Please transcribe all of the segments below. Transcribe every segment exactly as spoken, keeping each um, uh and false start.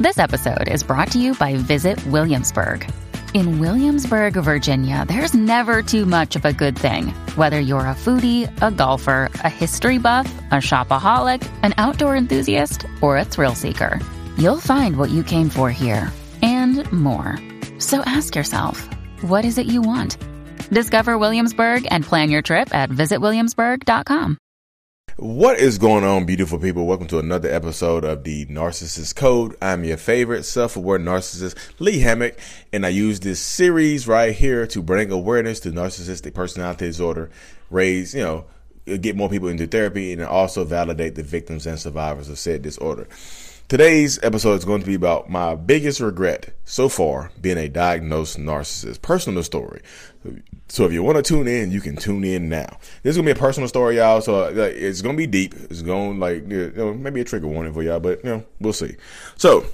This episode is brought to you by Visit Williamsburg. In Williamsburg, Virginia, there's never too much of a good thing. Whether you're a foodie, a golfer, a history buff, a shopaholic, an outdoor enthusiast, or a thrill seeker, you'll find what you came for here and more. So ask yourself, what is it you want? Discover Williamsburg and plan your trip at visit williamsburg dot com. What is going on, beautiful people? Welcome to another episode of the Narcissist Code. I'm your favorite self-aware narcissist, Lee Hammock, and I use this series right here to bring awareness to narcissistic personality disorder, raise, you know, get more people into therapy, and also validate the victims and survivors of said disorder. Today's episode is going to be about my biggest regret so far being a diagnosed narcissist. Personal story. So if you want to tune in, you can tune in now. This is going to be a personal story, y'all. So like, it's going to be deep. It's going like, you know, maybe a trigger warning for y'all, but you know, we'll see. So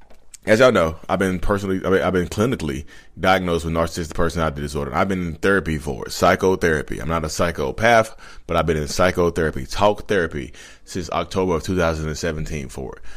as y'all know, I've been personally, I mean, I've been clinically diagnosed with narcissistic personality disorder. I've been in therapy for it, psychotherapy. I'm not a psychopath, but I've been in psychotherapy, talk therapy since October of two thousand seventeen for it.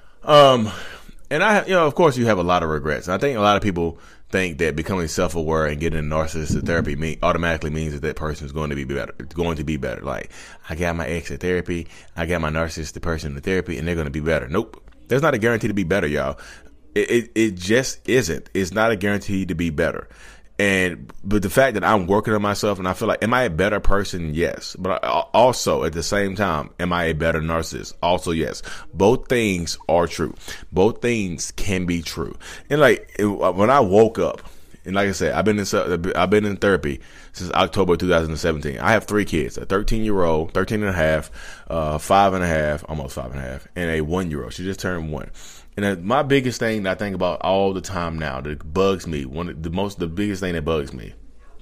Um, and I, you know, of course you have a lot of regrets. I think a lot of people think that becoming self-aware and getting narcissistic therapy mean, automatically means that that person is going to be better, going to be better. Like, I got my ex at therapy, I got my narcissistic person in therapy, and they're going to be better. Nope. There's not a guarantee to be better, y'all. It, it, it just isn't. It's not a guarantee to be better. And, but the fact that I'm working on myself and I feel like, am I a better person? Yes. But I, also at the same time, am I a better narcissist? Also, yes. Both things are true. Both things can be true. And like, it, when I woke up, and like I said, I've been in, I've been in therapy since October two thousand seventeen. I have three kids, a thirteen year old, thirteen and a half, uh, five and a half, almost five and a half, and a one year old. She just turned one. And my biggest thing that I think about all the time now that bugs me, one of the most, the biggest thing that bugs me,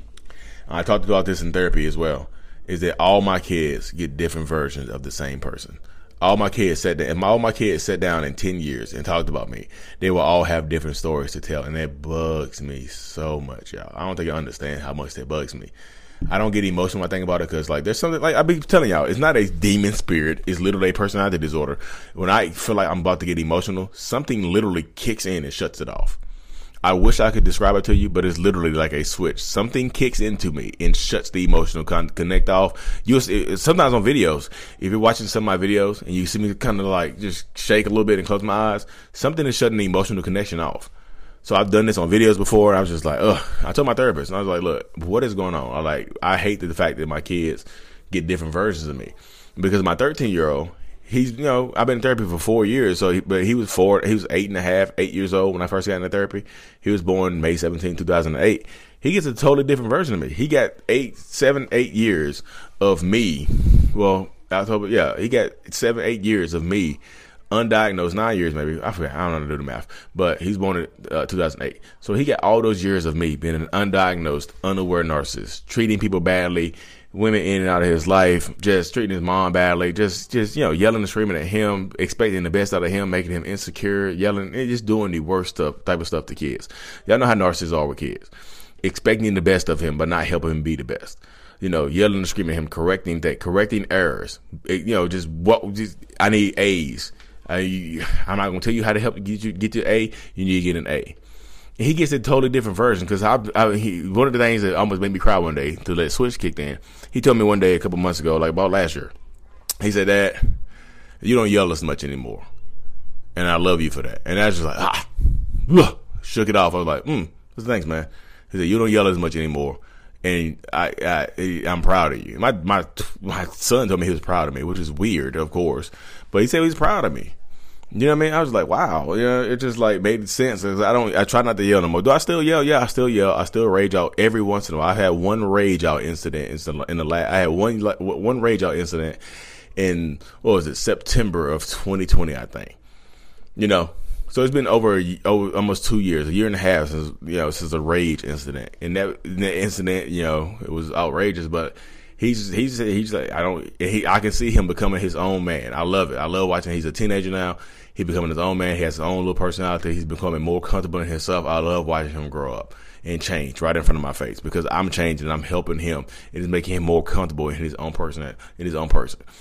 I talked about this in therapy as well, is that all my kids get different versions of the same person. All my kids sat down, and my, all my kids sat down in ten years and talked about me. They will all have different stories to tell, and that bugs me so much, y'all. I don't think you understand how much that bugs me. I don't get emotional when I think about it because, like, there's something, like, I be telling y'all, it's not a demon spirit. It's literally a personality disorder. When I feel like I'm about to get emotional, something literally kicks in and shuts it off. I wish I could describe it to you, but it's literally like a switch. Something kicks into me and shuts the emotional con- connect off. You sometimes on videos, if you're watching some of my videos and you see me kind of like just shake a little bit and close my eyes, something is shutting the emotional connection off. So I've done this on videos before. And I was just like, ugh. I told my therapist, and I was like, look, what is going on? I like, I hate the fact that my kids get different versions of me, because my thirteen year old, he's, you know, I've been in therapy for four years. So, he, but he was four, he was eight and a half, eight years old when I first got into therapy. He was born May seventeenth, two thousand eight. He gets a totally different version of me. He got eight, seven, eight years of me. Well, October, yeah, he got seven, eight years of me. Undiagnosed, nine years maybe. I forget. I don't know how to do the math. But he's born in uh, two thousand eight. So he got all those years of me being an undiagnosed, unaware narcissist, treating people badly, women in and out of his life, just treating his mom badly, just, just you know, yelling and screaming at him, expecting the best out of him, making him insecure, yelling, and just doing the worst stuff, type of stuff to kids. Y'all know how narcissists are with kids. Expecting the best of him, but not helping him be the best. You know, yelling and screaming at him, correcting that, correcting errors. It, you know, just what, just, I need A's. I, I'm not going to tell you how to help get you get your A. You need to get an A. And he gets a totally different version because I, I, he, one of the things that almost made me cry one day to let switch kicked in. He told me one day a couple months ago, like about last year, he said, Dad, you don't yell as much anymore, and I love you for that. And I was just like, ah, ugh, shook it off. I was like, hmm, thanks, man. He said, you don't yell as much anymore, and I, I, I'm proud of you. My, my, my son told me he was proud of me, which is weird, of course, but he said he was proud of me. You know what I mean? I was like, wow. You know, it just like made sense. I don't, I try not to yell no more. Do I still yell? Yeah, I still yell. I still rage out every once in a while. I had one rage out incident in the last, I had one, one rage out incident in, what was it, September of twenty twenty, I think. You know, so it's been over, a, over almost two years, a year and a half since, you know, since a rage incident. And that, that incident, you know, it was outrageous, but He's he's he's like I don't he I can see him becoming his own man. I love it. I love watching. He's a teenager now. He's becoming his own man. He has his own little personality. He's becoming more comfortable in himself. I love watching him grow up and change right in front of my face because I'm changing and I'm helping him. It is making him more comfortable in his own person in his own person.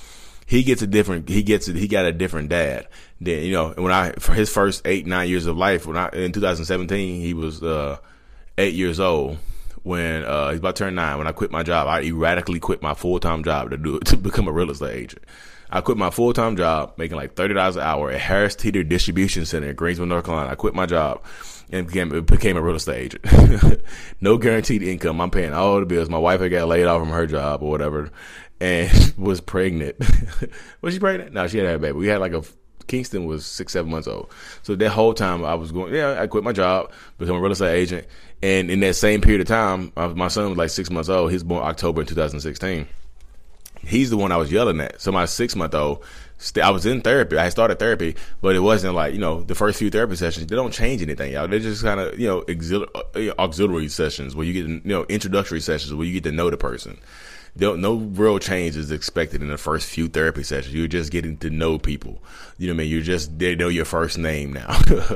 he gets a different, he gets it, he got a different dad. Then, you know, when I, for his first eight, nine years of life, when I, in two thousand seventeen, he was, uh, eight years old. When, uh, he's about to turn nine, when I quit my job, I erratically quit my full-time job to do it, to become a real estate agent. I quit my full-time job, making like thirty dollars an hour at Harris Teeter Distribution Center in Greensboro, North Carolina. I quit my job and became, became a real estate agent. No guaranteed income. I'm paying all the bills. My wife had got laid off from her job or whatever and was pregnant. Was she pregnant? No, she had had a baby. We had like a, Kingston was six, seven months old. So that whole time I was going, yeah, I quit my job, become a real estate agent. And in that same period of time, my son was like six months old. He was born October in two thousand sixteen. He's the one I was yelling at. So my six month old, I was in therapy. I had started therapy, but it wasn't like, you know, the first few therapy sessions, they don't change anything, y'all. They're just kind of, you know, auxil- auxiliary sessions where you get, you know, introductory sessions where you get to know the person. No real change is expected in the first few therapy sessions. You're just getting to know people. You know what I mean? You're just, they know your first name now.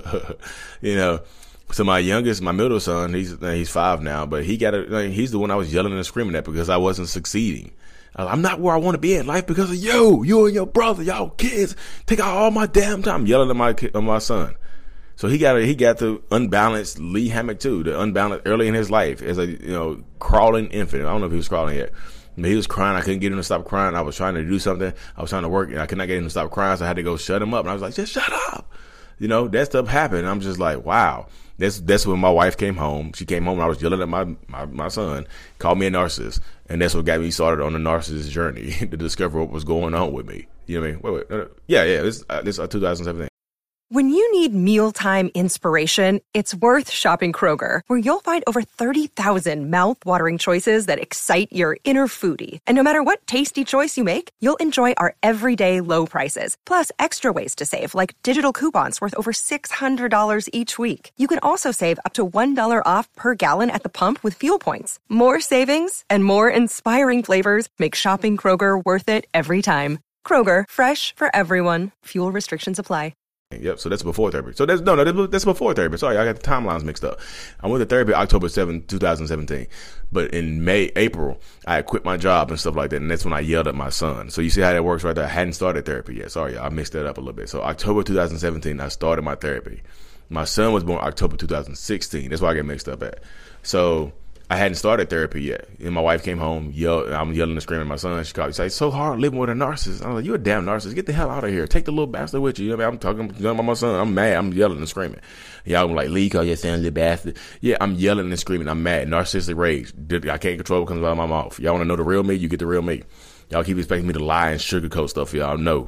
You know? So my youngest, my middle son, he's he's five now, but he got a, like, he's the one I was yelling and screaming at because I wasn't succeeding. I'm not where I want to be in life because of you. You and your brother, y'all kids, take out all my damn time. I'm yelling at my at my son. So he got a, he got the unbalanced Lee Hammock too, the unbalanced early in his life as a, you know, crawling infant. I don't know if he was crawling yet. But he was crying. I couldn't get him to stop crying. I was trying to do something. I was trying to work, and I could not get him to stop crying, so I had to go shut him up. And I was like, just shut up. You know, that stuff happened. And I'm just like, wow. That's that's when my wife came home. She came home, and I was yelling at my, my, my son, called me a narcissist. And that's what got me started on the narcissist journey to discover what was going on with me. You know what I mean? Wait, wait. No, no. Yeah, yeah. This, uh, this is uh, two thousand seventeen. When you need mealtime inspiration, it's worth shopping Kroger, where you'll find over thirty thousand mouth-watering choices that excite your inner foodie. And no matter what tasty choice you make, you'll enjoy our everyday low prices, plus extra ways to save, like digital coupons worth over six hundred dollars each week. You can also save up to one dollar off per gallon at the pump with fuel points. More savings and more inspiring flavors make shopping Kroger worth it every time. Kroger, fresh for everyone. Fuel restrictions apply. Yep, so that's before therapy. So that's no, no, that's before therapy. Sorry, I got the timelines mixed up. I went to therapy October seventh, twenty seventeen. But in May, April, I had quit my job and stuff like that, and that's when I yelled at my son. So you see how that works right there? I hadn't started therapy yet. Sorry, I mixed that up a little bit. So October twenty seventeen, I started my therapy. My son was born October two thousand sixteen. That's why I get mixed up at. So I hadn't started therapy yet. And my wife came home, yelled, I'm yelling and screaming at my son. She called me, she's like, it's so hard living with a narcissist. I was like, you're a damn narcissist. Get the hell out of here. Take the little bastard with you. You know what I mean? I'm talking about my son. I'm mad. I'm yelling and screaming. Y'all like, Lee, call your son a little bastard. Yeah, I'm yelling and screaming. I'm mad. Narcissistic rage. I can't control what comes out of my mouth. Y'all want to know the real me? You get the real me. Y'all keep expecting me to lie and sugarcoat stuff for y'all. No.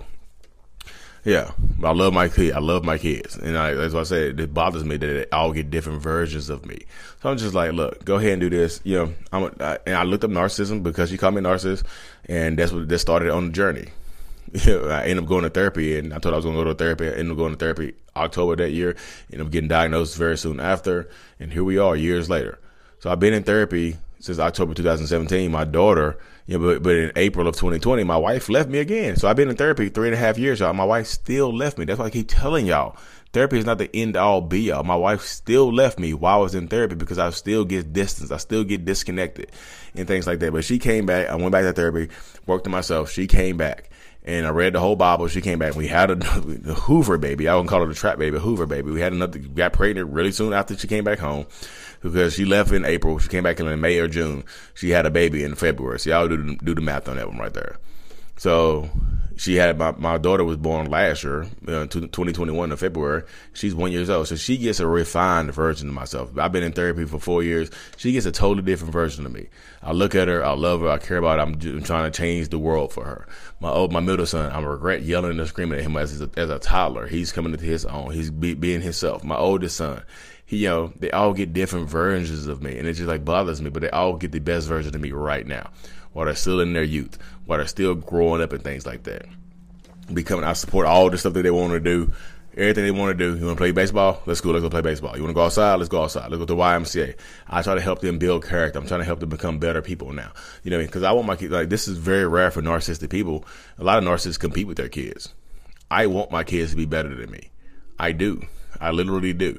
Yeah, I love my kid. I love my kids, and I, that's why I said it bothers me that they all get different versions of me. So I'm just like, look, go ahead and do this. You know, I'm a, I, and I looked up narcissism because she called me a narcissist, and that's what that started on the journey. You know, I ended up going to therapy, and I thought I was going to go to therapy. I ended up going to therapy October that year. Ended up getting diagnosed very soon after, and here we are years later. So I've been in therapy since October two thousand seventeen. My daughter, you know, but, but in April of twenty twenty, my wife left me again. So I've been in therapy three and a half years, y'all. My wife still left me. That's why I keep telling y'all, therapy is not the end all be all. My wife still left me while I was in therapy because I still get distance. I still get disconnected and things like that. But she came back. I went back to therapy, worked on myself. She came back. And I read the whole Bible. She came back. We had a, a Hoover baby. I wouldn't call it a trap baby, a Hoover baby. We had another, got pregnant really soon after she came back home because she left in April. She came back in May or June. She had a baby in February. So y'all do, do the math on that one right there. So she had, my, my daughter was born last year, uh, twenty twenty-one in February. She's one year old. So she gets a refined version of myself. I've been in therapy for four years. She gets a totally different version of me. I look at her. I love her. I care about her. I'm, I'm trying to change the world for her. My old, my middle son, I regret yelling and screaming at him as a, as a toddler. He's coming into his own. He's be, being himself. My oldest son, he, you know, they all get different versions of me, and it just like bothers me, but they all get the best version of me right now, while they're still in their youth, while they're still growing up and things like that. Becoming, I support all the stuff that they want to do, everything they want to do. You want to play baseball? Let's go. Let's go play baseball. You want to go outside? Let's go outside. Let's go to the Y M C A. I try to help them build character. I'm trying to help them become better people now. You know what I mean? Because I want my kids, like, this is very rare for narcissistic people. A lot of narcissists compete with their kids. I want my kids to be better than me. I do. I literally do.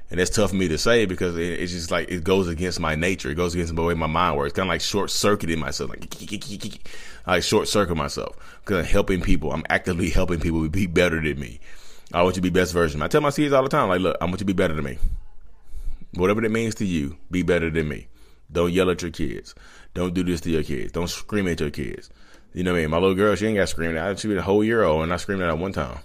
And it's tough for me to say because it, it's just like it goes against my nature. It goes against the way my mind works. Kind of like short circuiting myself, like I short circuit myself because I'm helping people. I'm actively helping people be better than me. I want you to be best version. I tell my kids all the time, like, look, I want you to be better than me. Whatever that means to you, be better than me. Don't yell at your kids. Don't do this to your kids. Don't scream at your kids. You know what I mean? My little girl, she ain't got screamed at. She been a whole year old and I screamed at her one time.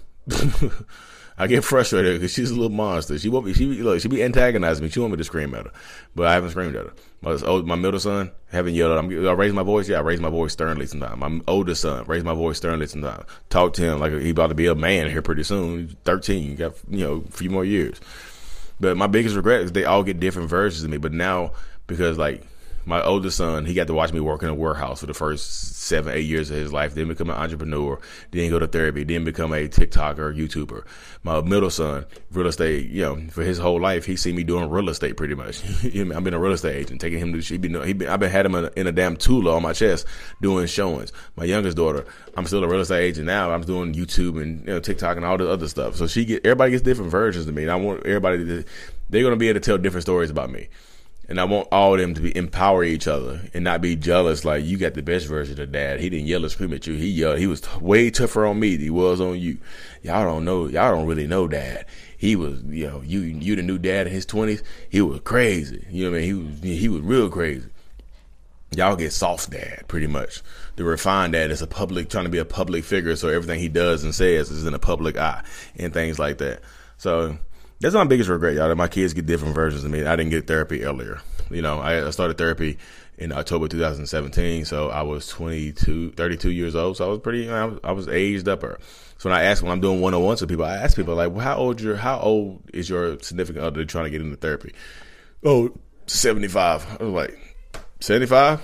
I get frustrated because she's a little monster. She won't be. She look. She be antagonizing me. She want me to scream at her, but I haven't screamed at her. My old, my middle son haven't yelled at him. I raise my voice. Yeah, I raise my voice sternly sometimes. My oldest son raise my voice sternly sometimes. Talk to him like he about to be a man here pretty soon. He's thirteen. Got you know a few more years. But my biggest regret is they all get different versions of me. But now because like. My oldest son, he got to watch me work in a warehouse for the first seven, eight years of his life, then become an entrepreneur, then go to therapy, then become a TikToker or YouTuber. My middle son, real estate, you know, for his whole life, he seen me doing real estate pretty much. I've been a real estate agent, taking him to, he been, he been, I've been had him in a, in a damn Tula on my chest doing showings. My youngest daughter, I'm still a real estate agent now. I'm doing YouTube and, you know, TikTok and all the other stuff. So she get, everybody gets different versions of me. And I want everybody to, they're going to be able to tell different stories about me. And I want all of them to be empower each other and not be jealous. Like you got the best version of dad. He didn't yell and scream at you. He yelled. He was t- way tougher on me than he was on you. Y'all don't know. Y'all don't really know dad. He was, you know, you you the new dad in his twenties. He was crazy. You know what I mean? He was he was real crazy. Y'all get soft dad pretty much. The refined dad is a public trying to be a public figure, so everything he does and says is in a public eye and things like that. So. That's my biggest regret, y'all, that my kids get different versions of me. I didn't get therapy earlier. You know, I started therapy in October two thousand seventeen, so I was twenty-two, thirty-two years old, so I was pretty, I was, I was aged upper. So when I ask, when I'm doing one-on-ones with people, I ask people, like, well, how old your, how old is your significant other trying to get into therapy? Oh, seventy-five. I was like, seventy-five?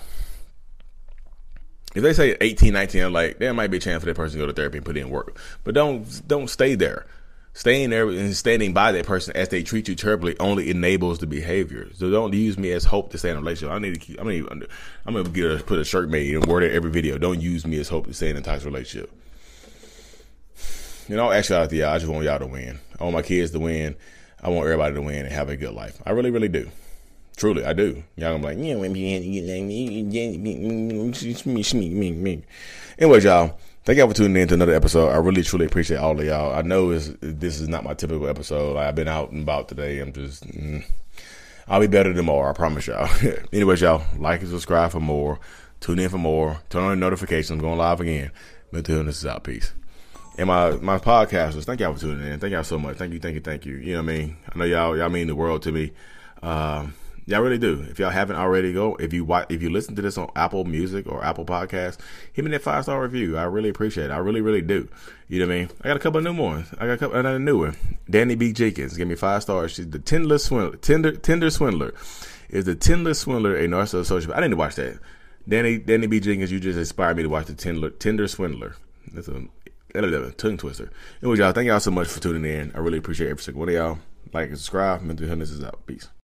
If they say eighteen, nineteen, I'm like, there might be a chance for that person to go to therapy and put in work. But don't, don't stay there. Staying there and standing by that person as they treat you terribly only enables the behavior. So don't use me as hope to stay in a relationship. I need to keep, I'm gonna, I'm gonna get a, put a shirt made and word it every video. Don't use me as hope to stay in a toxic relationship. You know, actually, y'all, I just want y'all to win. I want my kids to win. I want everybody to win and have a good life. I really, really do. Truly, I do. Y'all gonna be like, yeah, me. Anyways, y'all. Thank y'all for tuning in to another episode. I really, truly appreciate all of y'all. I know it's, this is not my typical episode. I've been out and about today. I'm just, mm, I'll be better tomorrow. I promise y'all. Anyways, y'all, like and subscribe for more. Tune in for more. Turn on the notifications. I'm going live again. Mental Illness is out. Peace. And my, my podcasters, thank y'all for tuning in. Thank y'all so much. Thank you, thank you, thank you. You know what I mean? I know y'all, y'all mean the world to me. Um, Y'all really do. If y'all haven't already, go. If you watch, if you listen to this on Apple Music or Apple Podcasts, hit me that five star review. I really appreciate it. I really, really do. You know what I mean? I got a couple of new ones. I got a couple another new one. Danny B. Jenkins, give me five stars. She's the Tinder swindler. Tinder Tinder swindler. Is the Tinder swindler a narcissist social? I didn't watch that. Danny Danny B. Jenkins, you just inspired me to watch the Tinder Tinder swindler. That's a, a tongue twister. Anyway, y'all, thank y'all so much for tuning in. I really appreciate every single one of y'all. Like and subscribe. Mental Illness is out. Peace.